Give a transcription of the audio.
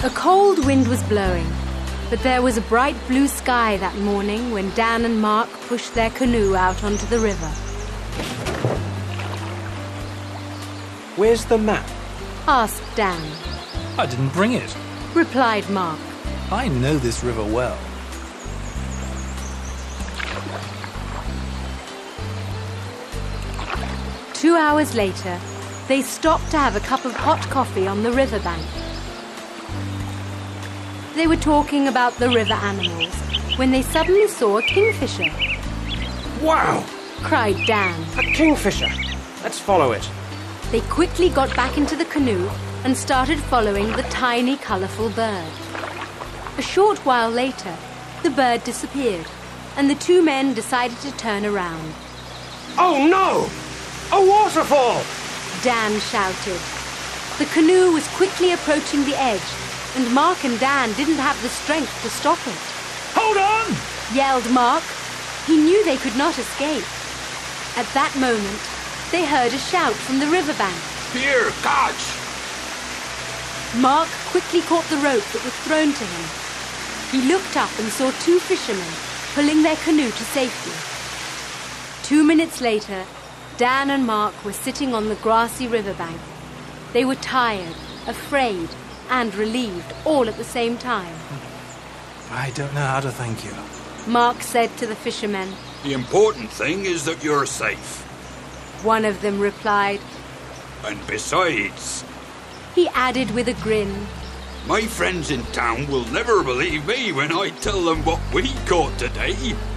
A cold wind was blowing, but there was a bright blue sky that morning when Dan and Mark pushed their canoe out onto the river. Where's the map? Asked Dan. I didn't bring it. Replied Mark. I know this river well. Two hours later, they stopped to have a cup of hot coffee on the riverbank. They were talking about the river animals when they suddenly saw a kingfisher. Wow! Cried Dan. A kingfisher! Let's follow it. They quickly got back into the canoe and started following the tiny, colourful bird. A short while later, the bird disappeared, and the two men decided to turn around. Oh no! A waterfall! Dan shouted. The canoe was quickly approaching the edge, and Mark and Dan didn't have the strength to stop it. Hold on! Yelled Mark. He knew they could not escape. At that moment, they heard a shout from the riverbank. Here, catch! Mark quickly caught the rope that was thrown to him. He looked up and saw two fishermen pulling their canoe to safety. 2 minutes later, Dan and Mark were sitting on the grassy riverbank. They were tired, afraid, and relieved all at the same time. I don't know how to thank you. Mark said to the fishermen. The important thing is that you're safe. One of them replied. And besides, he added with a grin, my friends in town will never believe me when I tell them what we caught today.